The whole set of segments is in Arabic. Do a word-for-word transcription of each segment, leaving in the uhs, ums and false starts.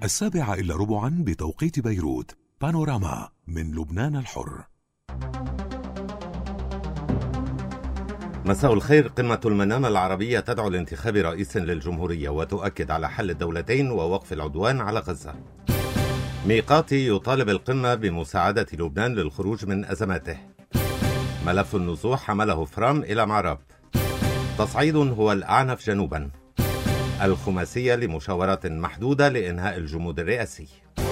السابعة إلا ربعا بتوقيت بيروت. بانوراما من لبنان الحر. مساء الخير. قمة المنامة العربية تدعو لانتخاب رئيس للجمهورية وتؤكد على حل الدولتين ووقف العدوان على غزة. ميقاتي يطالب القمة بمساعدة لبنان للخروج من أزماته. ملف النزوح حمله فرام إلى معرب. تصعيد هو الأعنف جنوبا. الخماسية لمشاورات محدودة لإنهاء الجمود الرئاسي.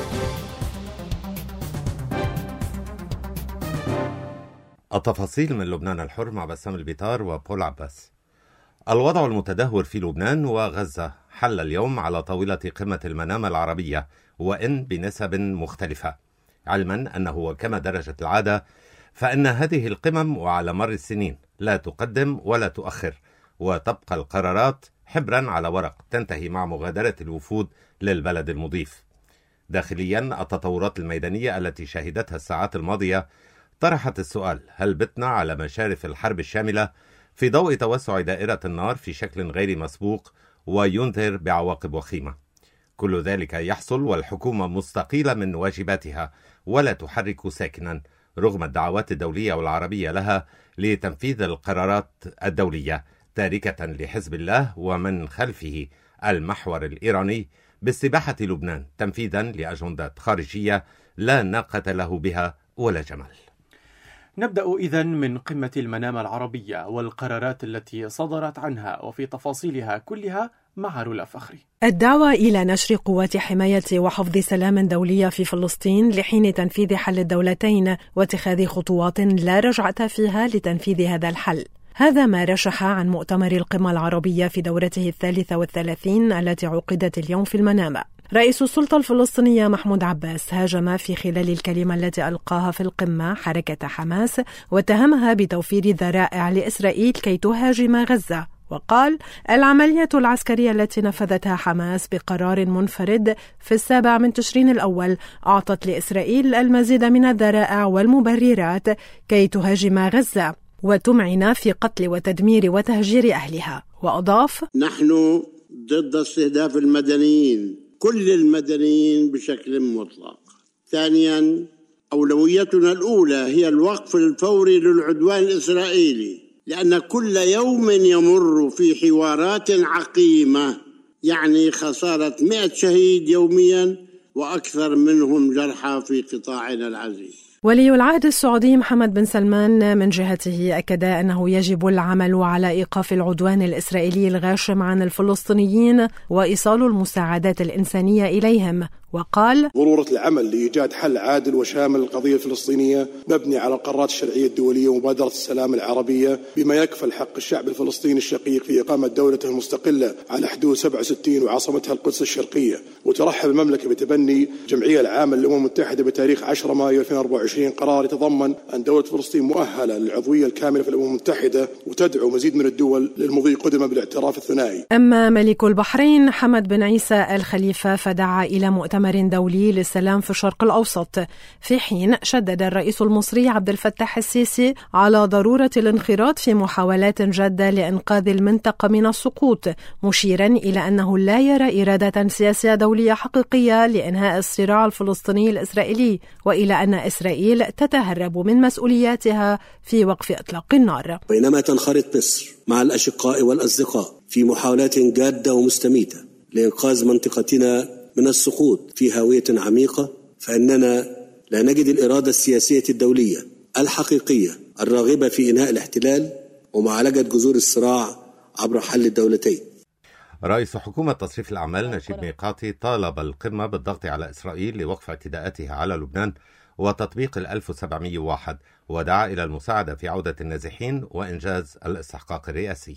التفاصيل من لبنان الحر مع بسام البيطار وبول عباس. الوضع المتدهور في لبنان وغزة حل اليوم على طاولة قمة المنامة العربية، وإن بنسب مختلفة، علما أنه وكما درجت العادة فإن هذه القمم وعلى مر السنين لا تقدم ولا تؤخر، وتبقى القرارات حبرا على ورق تنتهي مع مغادرة الوفود للبلد المضيف. داخليا، التطورات الميدانية التي شهدتها الساعات الماضية طرحت السؤال: هل بتنا على مشارف الحرب الشاملة في ضوء توسع دائرة النار في شكل غير مسبوق وينذر بعواقب وخيمة؟ كل ذلك يحصل والحكومة مستقيلة من واجباتها ولا تحرك ساكنا رغم الدعوات الدولية والعربية لها لتنفيذ القرارات الدولية، تاركة لحزب الله ومن خلفه المحور الإيراني باستباحة لبنان تنفيذا لأجندات خارجية لا ناقة له بها ولا جمال. نبدأ إذن من قمة المنامة العربية والقرارات التي صدرت عنها وفي تفاصيلها كلها مع رولا فخري. الدعوة إلى نشر قوات حماية وحفظ سلام دولية في فلسطين لحين تنفيذ حل الدولتين واتخاذ خطوات لا رجعة فيها لتنفيذ هذا الحل. هذا ما رشح عن مؤتمر القمة العربية في دورته الثالثة والثلاثين التي عقدت اليوم في المنامة. رئيس السلطة الفلسطينية محمود عباس هاجم في خلال الكلمة التي ألقاها في القمة حركة حماس واتهمها بتوفير ذرائع لإسرائيل كي تهاجم غزة، وقال: العملية العسكرية التي نفذتها حماس بقرار منفرد في السابع من تشرين الأول أعطت لإسرائيل المزيد من الذرائع والمبررات كي تهاجم غزة وتمعن في قتل وتدمير وتهجير أهلها. وأضاف: نحن ضد استهداف المدنيين، كل المدنيين بشكل مطلق. ثانيا، أولويتنا الأولى هي الوقف الفوري للعدوان الإسرائيلي، لأن كل يوم يمر في حوارات عقيمة يعني خسارة مئة شهيد يوميا وأكثر منهم جرحى في قطاعنا العزيز. ولي العهد السعودي محمد بن سلمان من جهته أكد أنه يجب العمل على إيقاف العدوان الإسرائيلي الغاشم عن الفلسطينيين وإيصال المساعدات الإنسانية إليهم، وقال: ضرورة العمل لإيجاد حل عادل وشامل للقضية الفلسطينية مبني على القرارات الشرعية الدولية ومبادرة السلام العربية بما يكفل حق الشعب الفلسطيني الشقيق في إقامة دولته المستقلة على حدود سبعة وستين وعاصمتها القدس الشرقية. وترحب المملكة بتبني الجمعية العامة للأمم المتحدة بتاريخ عشرة مايو ألفين وأربعة وعشرين قرار يتضمن أن دولة فلسطين مؤهلة للعضوية الكاملة في الأمم المتحدة، وتدعو مزيد من الدول للمضي قدما بالاعتراف الثنائي. أما ملك البحرين حمد بن عيسى الخليفة فدعا إلى مؤتمر دولي للسلام في الشرق الأوسط، في حين شدد الرئيس المصري عبد الفتاح السيسي على ضرورة الانخراط في محاولات جادة لإنقاذ المنطقة من السقوط، مشيرا إلى أنه لا يرى إرادة سياسية دولية حقيقية لإنهاء الصراع الفلسطيني الإسرائيلي، وإلى أن إسرائيل تتهرب من مسؤولياتها في وقف إطلاق النار. بينما تنخرط مصر مع الأشقاء والأصدقاء في محاولات جادة ومستميتة لإنقاذ منطقتنا من السقوط في هاوية عميقة، فإننا لا نجد الإرادة السياسية الدولية الحقيقية الراغبة في إنهاء الاحتلال ومعالجة جذور الصراع عبر حل الدولتين. رئيس حكومة تصريف الأعمال نجيب ميقاتي طالب القمة بالضغط على إسرائيل لوقف اعتداءاتها على لبنان وتطبيق الألف وسبعمئة وواحد، ودعا إلى المساعدة في عودة النازحين وإنجاز الاستحقاق الرئاسي.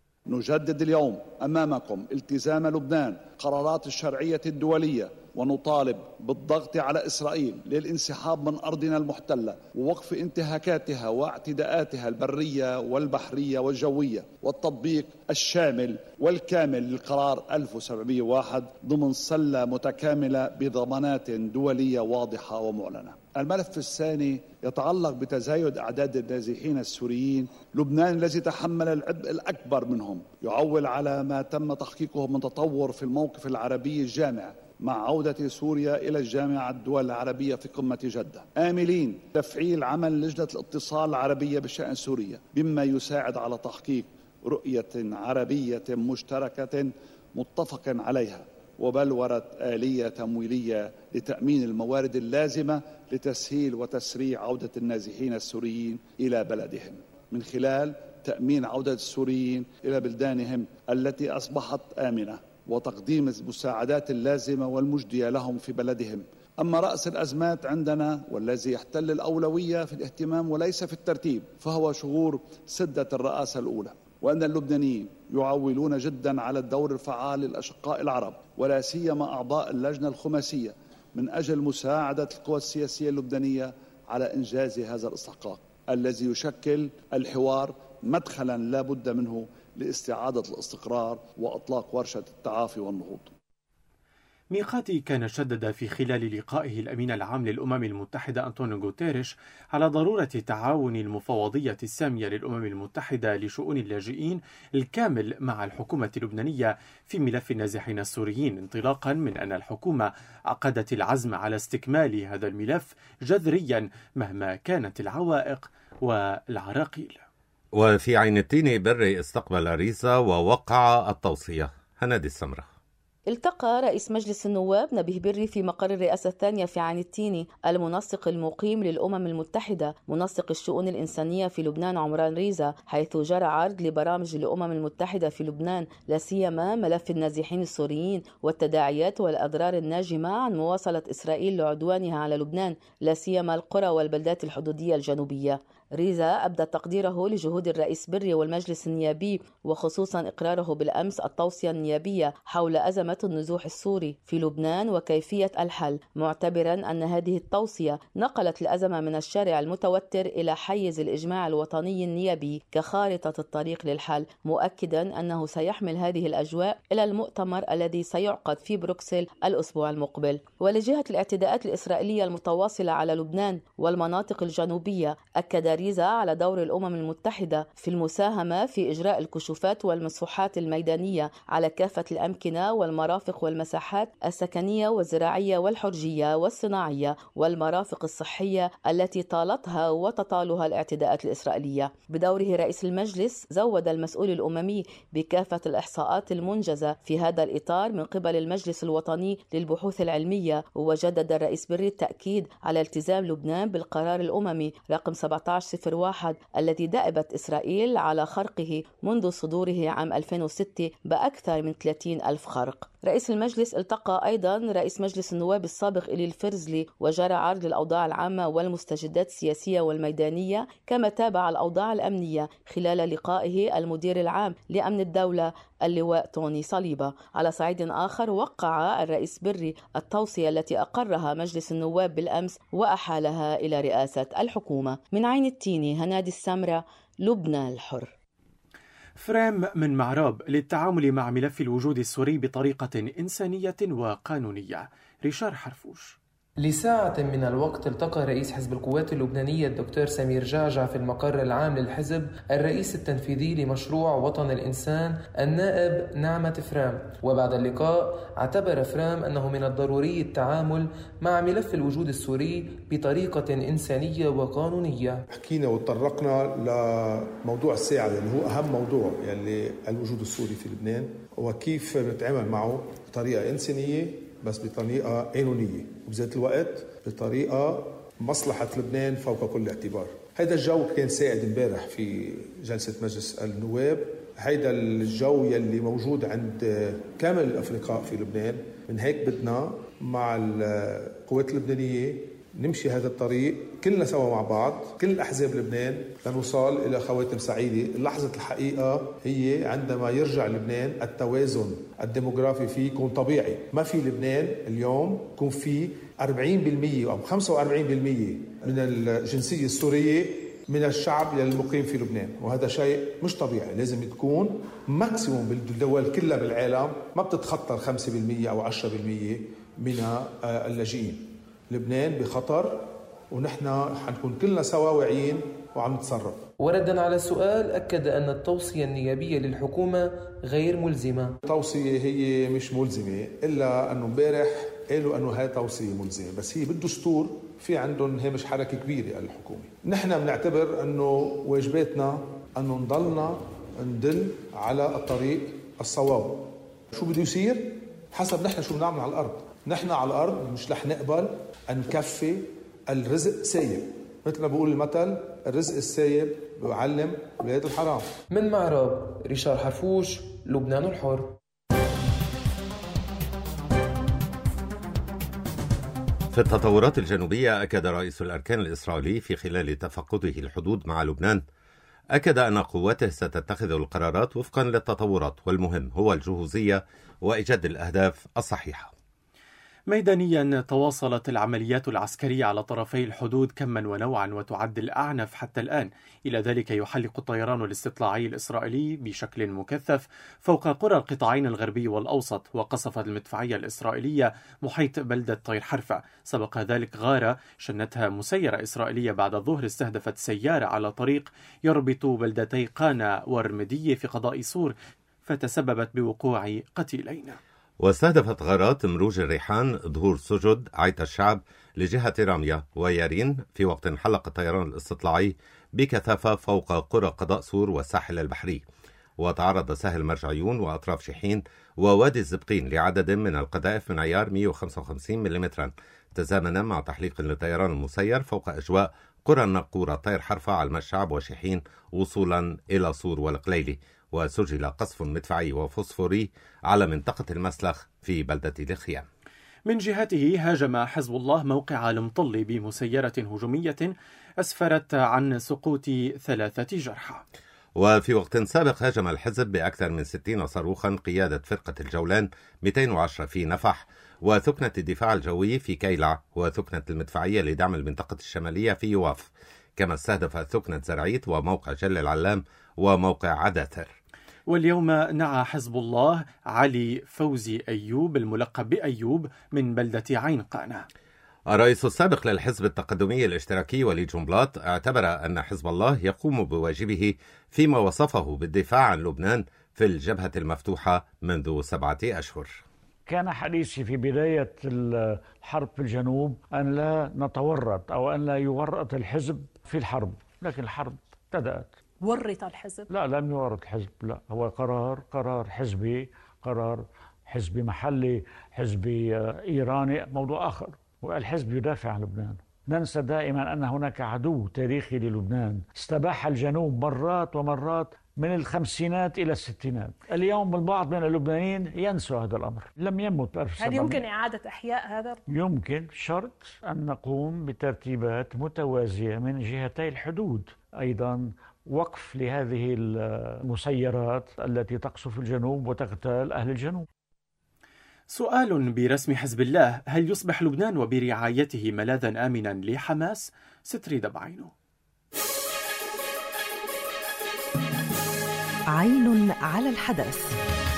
نجدد اليوم أمامكم التزام لبنان قرارات الشرعية الدولية، ونطالب بالضغط على إسرائيل للانسحاب من أرضنا المحتلة ووقف انتهاكاتها واعتداءاتها البرية والبحرية والجوية، والتطبيق الشامل والكامل للقرار ألف وسبعمئة وواحد ضمن سلة متكاملة بضمانات دولية واضحة ومعلنة. الملف الثاني يتعلق بتزايد أعداد النازحين السوريين. لبنان الذي تحمل العبء الأكبر منهم يعول على ما تم تحقيقه من تطور في الموقف العربي الجامع مع عودة سوريا إلى الجامعة الدول العربية في قمة جدة، آملين تفعيل عمل لجنة الاتصال العربية بشأن سوريا بما يساعد على تحقيق رؤية عربية مشتركة متفق عليها وبلورة آلية تمويلية لتأمين الموارد اللازمة لتسهيل وتسريع عودة النازحين السوريين إلى بلدهم من خلال تأمين عودة السوريين إلى بلدانهم التي أصبحت آمنة وتقديم المساعدات اللازمة والمجدية لهم في بلدهم. أما رأس الأزمات عندنا والذي يحتل الأولوية في الاهتمام وليس في الترتيب فهو شعور سدة الرئاسة الأولى، وأن اللبنانيين يعولون جدا على الدور الفعال للأشقاء العرب ولا سيما أعضاء اللجنة الخماسية من أجل مساعدة القوى السياسية اللبنانية على إنجاز هذا الاستحقاق الذي يشكل الحوار مدخلا لا بد منه لاستعادة الاستقرار وإطلاق ورشة التعافي والنهوض. ميقاتي كان شدد في خلال لقائه الأمين العام للأمم المتحدة أنطونيو غوتيريش على ضرورة تعاون المفوضية السامية للأمم المتحدة لشؤون اللاجئين الكامل مع الحكومة اللبنانية في ملف النازحين السوريين، انطلاقا من أن الحكومة عقدت العزم على استكمال هذا الملف جذريا مهما كانت العوائق والعراقيل. وفي عين التين بري استقبل ريزا ووقع التوصية. هنادي السمرة. التقى رئيس مجلس النواب نبيه بري في مقر الرئاسة الثانية في عين التين المنسق المقيم للأمم المتحدة منسق الشؤون الإنسانية في لبنان عمران ريزا، حيث جرى عرض لبرامج الأمم المتحدة في لبنان لا سيما ملف النازحين السوريين والتداعيات والأضرار الناجمة عن مواصلة إسرائيل لعدوانها على لبنان لا سيما القرى والبلدات الحدودية الجنوبية. ريزا أبدى تقديره لجهود الرئيس بري والمجلس النيابي وخصوصا إقراره بالأمس التوصية النيابية حول أزمة النزوح السوري في لبنان وكيفية الحل، معتبرا أن هذه التوصية نقلت الأزمة من الشارع المتوتر إلى حيز الإجماع الوطني النيابي كخارطة الطريق للحل، مؤكدا أنه سيحمل هذه الأجواء إلى المؤتمر الذي سيعقد في بروكسل الأسبوع المقبل. ولجهة الاعتداءات الإسرائيلية المتواصلة على لبنان والمناطق الجنوبية، أكد ريزا على دور الأمم المتحدة في المساهمة في إجراء الكشوفات والمسوحات الميدانية على كافة الأمكنة والمرافق والمساحات السكنية والزراعية والحرجية والصناعية والمرافق الصحية التي طالتها وتطالها الاعتداءات الإسرائيلية. بدوره رئيس المجلس زود المسؤول الأممي بكافة الإحصاءات المنجزة في هذا الإطار من قبل المجلس الوطني للبحوث العلمية، وجدد الرئيس بري التأكيد على التزام لبنان بالقرار الأممي رقم سبعة عشر صفر واحد الذي دأبت إسرائيل على خرقه منذ صدوره عام ألفين وستة بأكثر من ثلاثين ألف خرق. رئيس المجلس التقى أيضا رئيس مجلس النواب السابق إلي الفرزلي وجرى عرض الأوضاع العامة والمستجدات السياسية والميدانية، كما تابع الأوضاع الأمنية خلال لقائه المدير العام لأمن الدولة اللواء توني صليبة. على صعيد آخر، وقع الرئيس بري التوصية التي أقرها مجلس النواب بالأمس وأحالها إلى رئاسة الحكومة. من عين التيني، هنادي السمرة، لبنان الحر. فريم من معراب للتعامل مع ملف الوجود السوري بطريقة إنسانية وقانونية. ريشار حرفوش. لساعة من الوقت التقى رئيس حزب القوات اللبنانية الدكتور سمير جعجع في المقر العام للحزب الرئيس التنفيذي لمشروع وطن الإنسان النائب نعمة فرام، وبعد اللقاء اعتبر فرام أنه من الضروري التعامل مع ملف الوجود السوري بطريقة إنسانية وقانونية. حكينا وتطرقنا لموضوع الساعة اللي هو أهم موضوع يلي الوجود السوري في لبنان وكيف نتعامل معه بطريقة إنسانية بس بطريقة قانونية وبذات الوقت بطريقة مصلحة لبنان فوق كل اعتبار. هيدا الجو كان سائد امبارح في جلسة مجلس النواب، هيدا الجو يلي موجود عند كامل الأفرقاء في لبنان. من هيك بدنا مع القوات اللبنانية نمشي هذا الطريق كلنا سوا مع بعض، كل أحزاب لبنان، لنوصل إلى خواتم سعيدة. لحظة الحقيقة هي عندما يرجع لبنان التوازن الديموغرافي فيه يكون طبيعي. ما في لبنان اليوم يكون فيه أربعين بالمئة أو خمسة وأربعين بالمئة من الجنسية السورية من الشعب المقيم في لبنان، وهذا شيء مش طبيعي. لازم تكون ماكسيموم بالدول كلها بالعالم ما بتتخطى خمسة بالمئة أو عشرة بالمئة من اللاجئين. لبنان بخطر ونحن حنكون كلنا سوا واعيين وعم نتصرف. وردا على السؤال، أكد أن التوصية النيابية للحكومة غير ملزمة. التوصية هي مش ملزمة، إلا أنه امبارح قالوا أنه هاي توصية ملزمة، بس هي بالدستور في عندهم هامش حركة كبيرة الحكومة. نحن بنعتبر أنه واجباتنا أنه نضلنا ندل على الطريق الصواب. شو بده يصير؟ حسب نحن شو بنعمل على الأرض. نحن على الأرض مش رح نقبل أن نكفي الرزق سايب، مثل ما بقول المثل الرزق السايب بيعلم ولاد الحرام. من معرب ريشار حرفوش، لبنان الحر. في التطورات الجنوبية، أكد رئيس الأركان الإسرائيلي في خلال تفقده الحدود مع لبنان أكد أن قواته ستتخذ القرارات وفقا للتطورات، والمهم هو الجهوزية وإيجاد الأهداف الصحيحة. ميدانيا تواصلت العمليات العسكرية على طرفي الحدود كما ونوعا وتعد الأعنف حتى الآن. إلى ذلك يحلق الطيران الاستطلاعي الإسرائيلي بشكل مكثف فوق قرى القطاعين الغربي والأوسط، وقصفت المدفعية الإسرائيلية محيط بلدة طير حرفة. سبق ذلك غارة شنتها مسيرة إسرائيلية بعد الظهر استهدفت سيارة على طريق يربط بلدتي قانا والرمدية في قضاء سور فتسببت بوقوع قتيلين. واستهدفت غارات مروج الريحان ظهور سجد عيت الشعب لجهة رامية ويارين، في وقت حلق الطيران الاستطلاعي بكثافة فوق قرى قضاء سور والساحل البحري. وتعرض ساحل مرجعيون وأطراف شحين ووادي الزبقين لعدد من القذائف من عيار مئة وخمسة وخمسين ملم، تزامنا مع تحليق للطيران المسير فوق أجواء قرى النقورة طير حرفة على الشعب وشحين وصولا إلى صور والقليلي. وسجل قصف مدفعي وفوسفوري على منطقة المسلخ في بلدة الخيام. من جهته هاجم حزب الله موقع المطلي بمسيرة هجومية أسفرت عن سقوط ثلاثة جرحى. وفي وقت سابق هاجم الحزب بأكثر من ستين صاروخا قيادة فرقة الجولان مئتين وعشرة في نفح، وثكنة الدفاع الجوي في كيلع، وثكنة المدفعية لدعم المنطقة الشمالية في يواف، كما استهدف ثكنة زرعيت وموقع جل العلام وموقع عداثر. واليوم نعى حزب الله علي فوزي أيوب الملقب بأيوب من بلدة عين قانا. الرئيس السابق للحزب التقدمي الاشتراكي وليد جنبلاط اعتبر أن حزب الله يقوم بواجبه فيما وصفه بالدفاع عن لبنان في الجبهة المفتوحة منذ سبعة أشهر. كان حديثي في بداية الحرب في الجنوب أن لا نتورط أو أن لا يورط الحزب في الحرب، لكن الحرب ابتدأت. ورط الحزب؟ لا، لم يورط الحزب، لا، هو قرار قرار حزبي، قرار حزبي محلي، حزبي إيراني، موضوع آخر. والحزب يدافع عن لبنان. ننسى دائما أن هناك عدو تاريخي للبنان استباح الجنوب مرات ومرات من الخمسينات إلى الستينات. اليوم البعض من اللبنانيين ينسوا هذا الأمر. لم يمت ألف سنة. هل يمكن إعادة إحياء هذا؟ يمكن، شرط أن نقوم بترتيبات متوازية من جهتي الحدود. أيضا وقف لهذه المسيرات التي تقصف الجنوب وتغتال أهل الجنوب. سؤال برسم حزب الله: هل يصبح لبنان وبرعايته ملاذا آمنا لحماس؟ ستريد بعينه. عين على الحدث.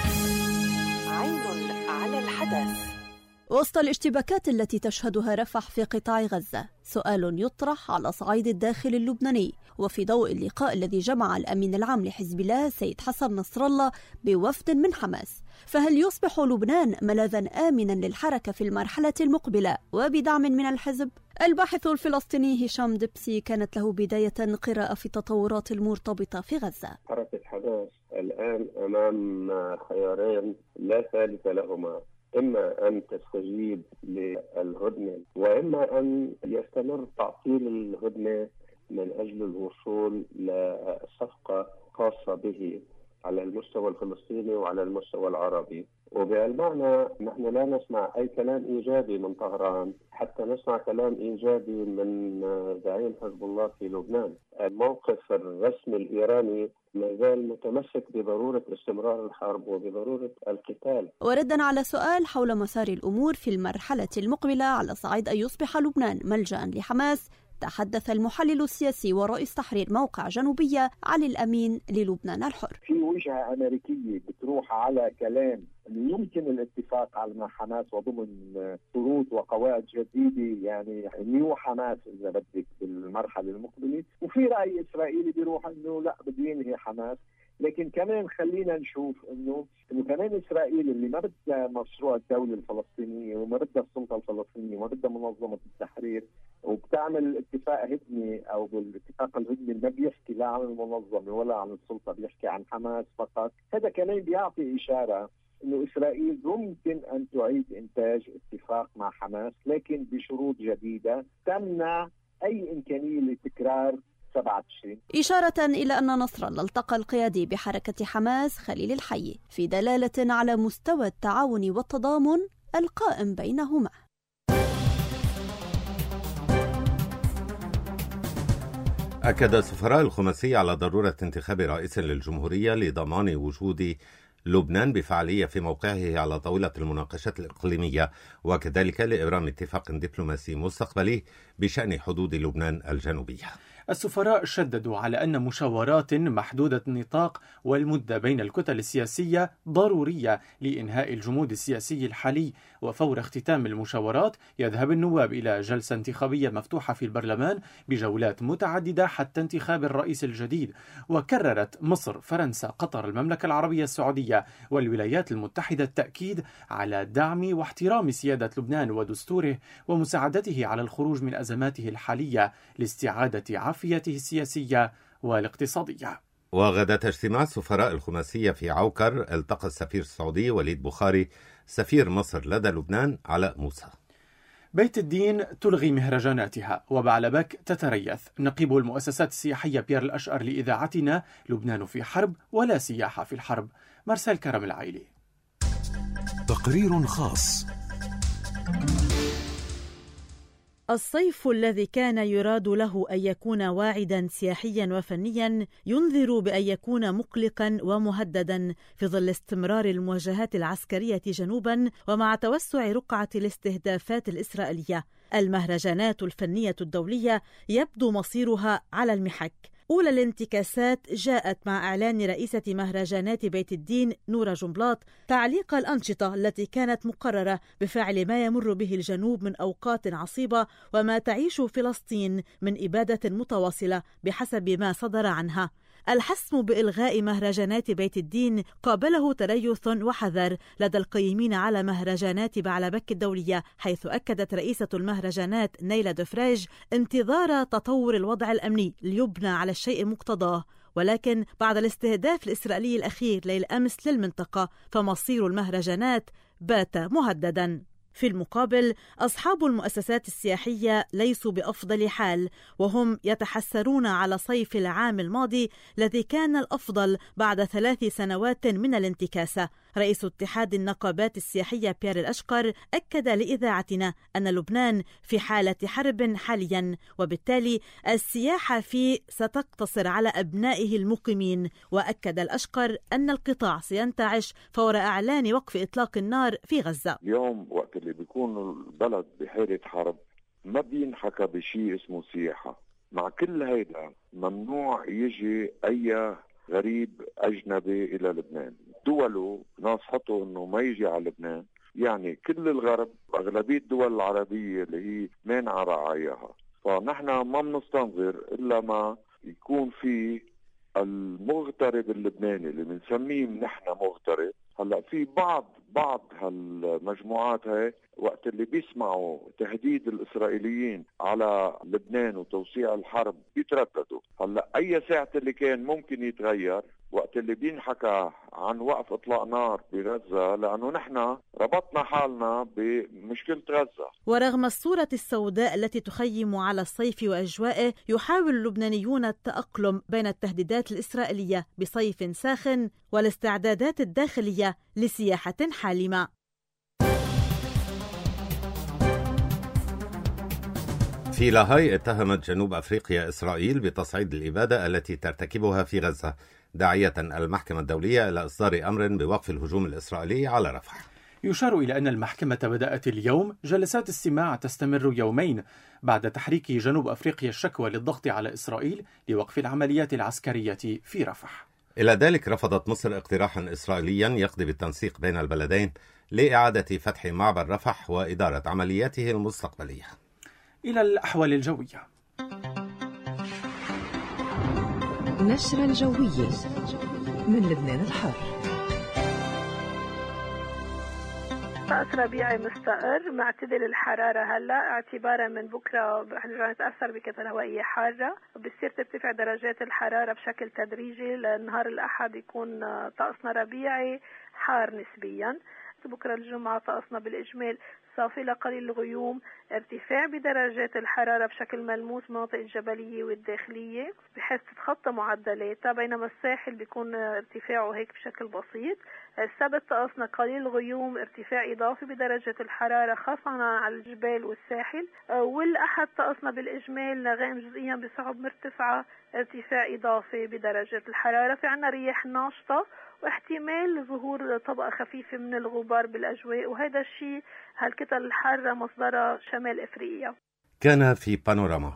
عين على الحدث. وسط الاشتباكات التي تشهدها رفح في قطاع غزة، سؤال يطرح على صعيد الداخل اللبناني، وفي ضوء اللقاء الذي جمع الأمين العام لحزب الله سيد حسن نصر الله بوفد من حماس، فهل يصبح لبنان ملاذا آمنا للحركة في المرحلة المقبلة وبدعم من الحزب؟ الباحث الفلسطيني هشام دبسي كانت له بداية قراءة في التطورات المرتبطة في غزة. حركة حماس الآن أمام خيارين لا ثالث لهما، إما أن تستجيب للهدنة وإما أن يستمر تعطيل الهدنة من أجل الوصول لصفقة خاصة به على المستوى الفلسطيني وعلى المستوى العربي. وبهالمعنى نحن لا نسمع أي كلام إيجابي من طهران حتى نسمع كلام إيجابي من زعيم حزب الله في لبنان. الموقف الرسمي الإيراني ما زال متمسك بضرورة استمرار الحرب وبضرورة القتال. وردا على سؤال حول مسار الأمور في المرحلة المقبلة على صعيد أن يصبح لبنان ملجأ لحماس، تحدث المحلل السياسي ورئيس تحرير موقع جنوبية علي الأمين للبنان الحر. في وجهة أمريكية بتروح على كلام يمكن الاتفاق على حماس وضمن شروط وقواعد جديدة، يعني نيو حماس إذا بدك بالمرحلة المقبلة، وفي رأي إسرائيلي بيروح إنه لا بده ينهي حماس. لكن كمان خلينا نشوف انه انه كمان اسرائيل اللي ما بدها مشروع الدوله الفلسطينيه وما بدها السلطه الفلسطينيه وما بدها منظمه التحرير وبتعمل اتفاق هدنه او بالاتفاق الهدنه ما بيحكي لا عن المنظمه ولا عن السلطه، بيحكي عن حماس فقط. هذا كمان بيعطي اشاره انه اسرائيل ممكن ان تعيد انتاج اتفاق مع حماس لكن بشروط جديده تمنع اي امكانيه لتكرار سبعة تشرين. إشارة إلى أن نصر الله التقى القيادي بحركة حماس خليل الحي في دلالة على مستوى التعاون والتضامن القائم بينهما. أكد سفراء الخماسية على ضرورة انتخاب رئيس للجمهورية لضمان وجود لبنان بفعالية في موقعه على طاولة المناقشات الإقليمية، وكذلك لإبرام اتفاق دبلوماسي مستقبلي بشأن حدود لبنان الجنوبية. السفراء شددوا على أن مشاورات محدودة النطاق والمدة بين الكتل السياسية ضرورية لإنهاء الجمود السياسي الحالي، وفور اختتام المشاورات يذهب النواب إلى جلسة انتخابية مفتوحة في البرلمان بجولات متعددة حتى انتخاب الرئيس الجديد. وكررت مصر، فرنسا، قطر، المملكة العربية السعودية والولايات المتحدة التأكيد على دعم واحترام سيادة لبنان ودستوره ومساعدته على الخروج من أزماته الحالية لاستعادة عافيته السياسية والاقتصادية. وغداة اجتماع سفراء الخماسية في عوكر التقى السفير السعودي وليد بخاري سفير مصر لدى لبنان علاء موسى. بيت الدين تلغي مهرجاناتها وبعلبك تتريث. نقيب المؤسسات السياحية بيير الأشقر لإذاعتنا: لبنان في حرب ولا سياحة في الحرب. مرسال كرم العائلي. تقرير خاص. الصيف الذي كان يراد له أن يكون واعدا سياحيا وفنيا ينذر بأن يكون مقلقا ومهددا في ظل استمرار المواجهات العسكرية جنوبا ومع توسع رقعة الاستهدافات الإسرائيلية. المهرجانات الفنية الدولية يبدو مصيرها على المحك. أولى الانتكاسات جاءت مع إعلان رئيسة مهرجانات بيت الدين نورة جنبلاط تعليق الأنشطة التي كانت مقررة بفعل ما يمر به الجنوب من أوقات عصيبة وما تعيش فلسطين من إبادة متواصلة بحسب ما صدر عنها. الحسم بإلغاء مهرجانات بيت الدين قابله تريث وحذر لدى القيمين على مهرجانات بعلبك الدولية، حيث أكدت رئيسة المهرجانات نيلة دفراج انتظار تطور الوضع الأمني ليبنى على الشيء مقتضاه، ولكن بعد الاستهداف الإسرائيلي الأخير ليل أمس للمنطقة فمصير المهرجانات بات مهددا. في المقابل أصحاب المؤسسات السياحية ليسوا بأفضل حال، وهم يتحسرون على صيف العام الماضي الذي كان الأفضل بعد ثلاث سنوات من الانتكاسة. رئيس اتحاد النقابات السياحية بيير الأشقر أكد لإذاعتنا أن لبنان في حالة حرب حاليا، وبالتالي السياحة فيه ستقتصر على أبنائه المقيمين. وأكد الأشقر أن القطاع سينتعش فور إعلان وقف إطلاق النار في غزة. اليوم وقت اللي بيكون البلد بحالة حرب ما بينحكى بشيء اسمه سياحة. مع كل هيدا ممنوع يجي أي غريب أجنبي إلى لبنان. دوله ناصحته أنه ما يجي على لبنان، يعني كل الغرب أغلبية الدول العربية اللي هي مانعة رعاياها. فنحن ما بنستنظر إلا ما يكون في المغترب اللبناني اللي بنسميه نحن مغترب. هلا في بعض بعض هالمجموعات هاي وقت اللي بيسمعوا تهديد الإسرائيليين على لبنان وتوسيع الحرب بيترددوا. هلا أي ساعة اللي كان ممكن يتغير وقت اللي بينحكى عن وقف إطلاق نار بغزة، لأنه نحن ربطنا حالنا بمشكلة غزة. ورغم الصورة السوداء التي تخيم على الصيف وأجوائه، يحاول اللبنانيون التأقلم بين التهديدات الإسرائيلية بصيف ساخن والاستعدادات الداخلية لسياحة حالمة. في لاهاي اتهمت جنوب أفريقيا إسرائيل بتصعيد الإبادة التي ترتكبها في غزة، داعية المحكمة الدولية إلى إصدار أمر بوقف الهجوم الإسرائيلي على رفح. يشار إلى أن المحكمة بدأت اليوم جلسات استماع تستمر يومين بعد تحريك جنوب أفريقيا الشكوى للضغط على إسرائيل لوقف العمليات العسكرية في رفح. إلى ذلك رفضت مصر اقتراحا إسرائيليا يقضي بالتنسيق بين البلدين لإعادة فتح معبر رفح وإدارة عملياته المستقبلية. إلى الأحوال الجوية. نشرة الجوية. من لبنان الحر. طقس ربيعي مستقر معتدل الحرارة هلا، اعتبارا من بكرة رح نتأثر بكتل هوائية حارة، بتصير ترتفع درجات الحرارة بشكل تدريجي. لنهار الأحد يكون طقسنا ربيعي حار نسبيا. بكرة الجمعة طقسنا بالإجمال صافي لقليل الغيوم، ارتفاع بدرجات الحرارة بشكل ملموس مناطق الجبلية والداخلية بحيث تتخطى معدلاتها، بينما الساحل بيكون ارتفاعه هيك بشكل بسيط. السبت طقسنا قليل الغيوم، ارتفاع إضافي بدرجة الحرارة خاصة على الجبال والساحل. والأحد طقسنا بالإجمال غائم جزئيا بصعب مرتفعة، ارتفاع إضافي بدرجة الحرارة. في عنا رياح ناشطة واحتمال ظهور طبقة خفيفة من الغبار بالأجواء، وهذا الشيء هالكتل الحارة مصدرها شمال إفريقيا. كان في بانوراما.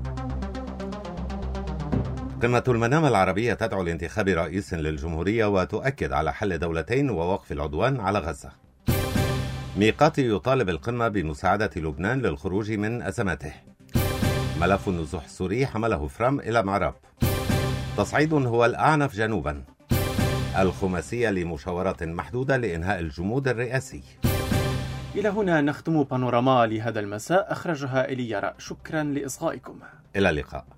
قمة المنامة العربية تدعو لانتخاب رئيس للجمهورية وتؤكد على حل دولتين ووقف العدوان على غزة. ميقاتي يطالب القمة بمساعدة لبنان للخروج من أزماته. ملف النزوح السوري حمله فرام إلى معرب. تصعيد هو الأعنف جنوبا. الخماسية لمشاورات محدودة لإنهاء الجمود الرئاسي. إلى هنا نختم بانوراما لهذا المساء، أخرجها إلي يارا. شكرا لإصغائكم. إلى اللقاء.